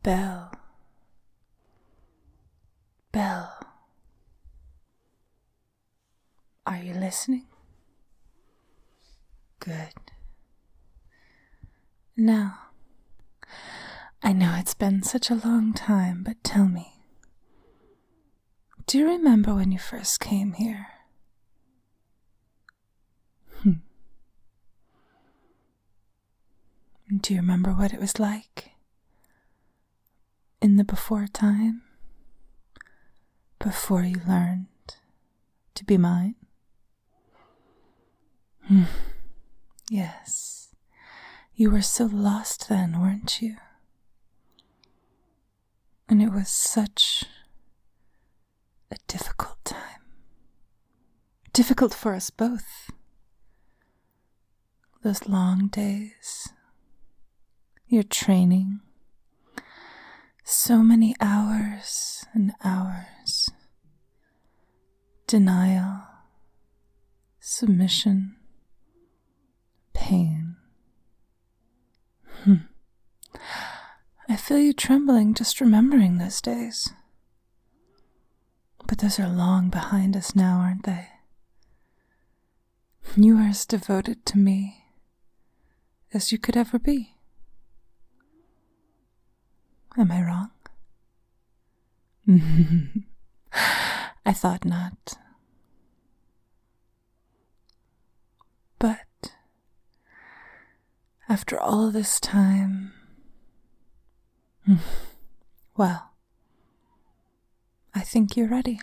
Belle. Belle. Are you listening? Good. Now, I know it's been such a long time, but tell me, do you remember when you first came here? Do you remember what it was like in the before time, before you learned to be mine? Yes, you were so lost then, weren't you? And it was such a difficult time. Difficult for us both. Those long days, your training, so many hours and hours, denial, submission, pain. I feel you trembling just remembering those days. But those are long behind us now, aren't they? You are as devoted to me as you could ever be. Am I wrong? I thought not. But after all this time, well, I think you're ready.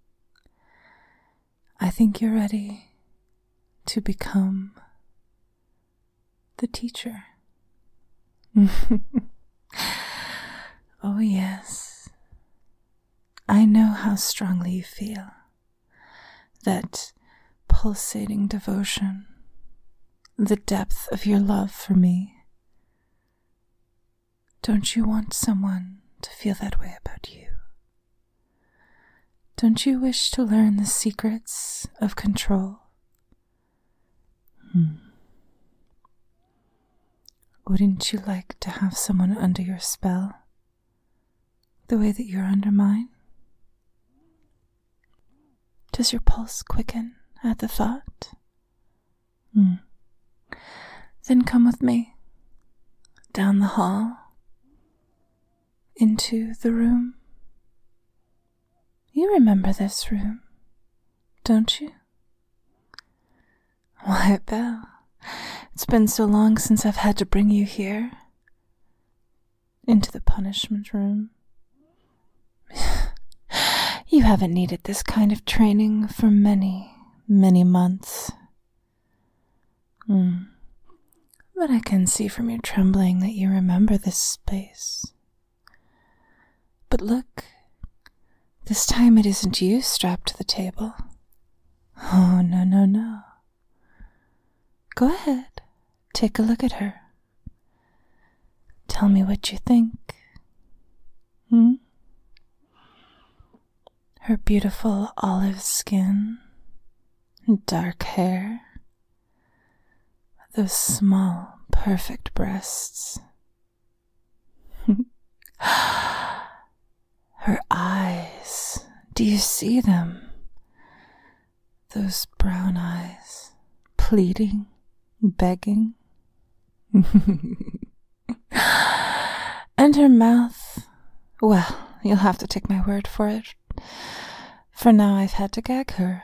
I think you're ready to become the teacher. Oh, yes. I know how strongly you feel. That pulsating devotion, the depth of your love for me. Don't you want someone to feel that way about you? Don't you wish to learn the secrets of control? Wouldn't you like to have someone under your spell, the way that you're under mine? Does your pulse quicken at the thought? Then come with me, down the hall, into the room. You remember this room, don't you? Why, Belle, it's been so long since I've had to bring you here, into the punishment room. You haven't needed this kind of training for many, many months. But I can see from your trembling that you remember this space. But look, this time it isn't you strapped to the table. Oh, no, no, no. Go ahead, take a look at her. Tell me what you think. Her beautiful olive skin, dark hair, those small, perfect breasts. Her eyes, do you see them? Those brown eyes, pleading, begging. And her mouth, well, you'll have to take my word for it. For now I've had to gag her.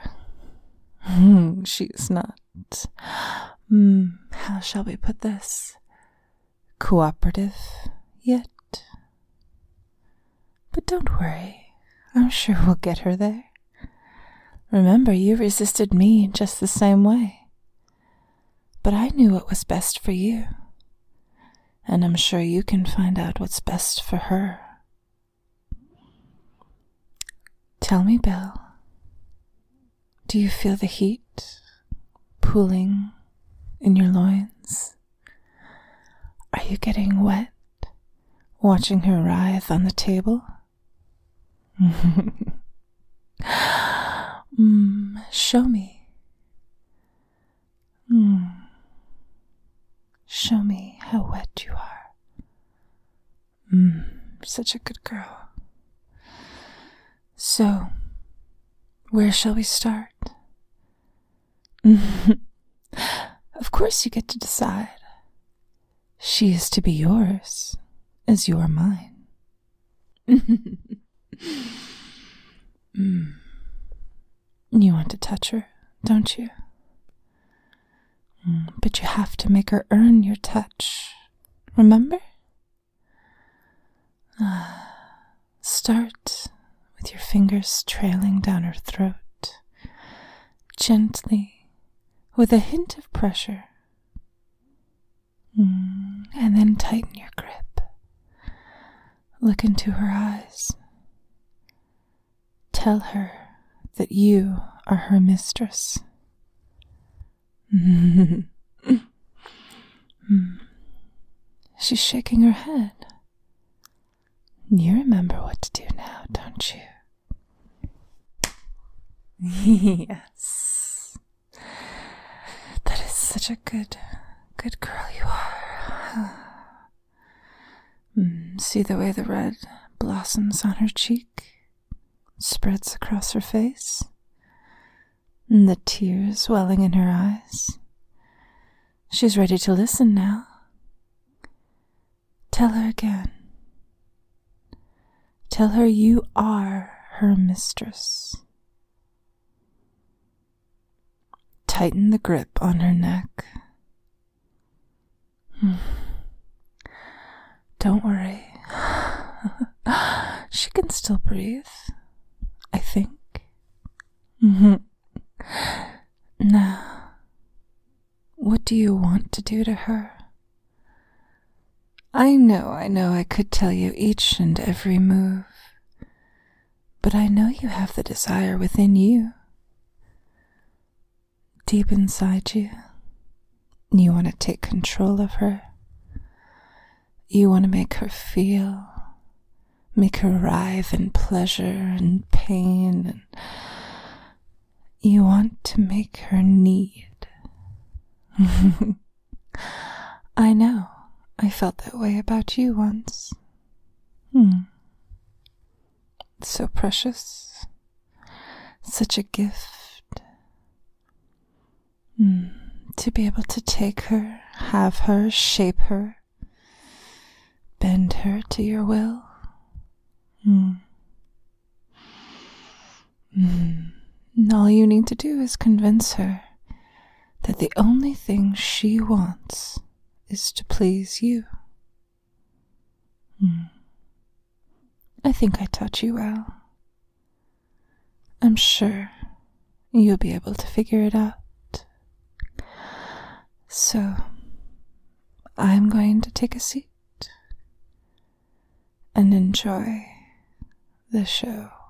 She's not, how shall we put this? Cooperative yet. But don't worry, I'm sure we'll get her there. Remember, you resisted me just the same way. But I knew what was best for you. And I'm sure you can find out what's best for her. Tell me, Belle, do you feel the heat pooling in your loins? Are you getting wet watching her writhe on the table? Show me. Show me how wet you are. such a good girl. So, where shall we start? Of course you get to decide. She is to be yours, as you are mine. You want to touch her, don't you? But you have to make her earn your touch. Remember? Start with your fingers trailing down her throat, gently, with a hint of pressure. And then tighten your grip. Look into her eyes. Tell her that you are her mistress. She's shaking her head. You remember what to do now, don't you? Yes. That is such a good girl you are. See the way the red blossoms on her cheek, spreads across her face, and the tears welling in her eyes. She's ready to listen now. Tell her again. Tell her you are her mistress. Tighten the grip on her neck. Don't worry. She can still breathe, I think. Now, what do you want to do to her? I know I could tell you each and every move, but I know you have the desire within you. Deep inside you, you want to take control of her. You want to make her feel, make her writhe in pleasure and pain, and you want to make her need. I know, I felt that way about you once. So precious, such a gift. To be able to take her, have her, shape her, bend her to your will. And all you need to do is convince her that the only thing she wants is to please you. I think I taught you well. I'm sure you'll be able to figure it out. So, I'm going to take a seat and enjoy the show.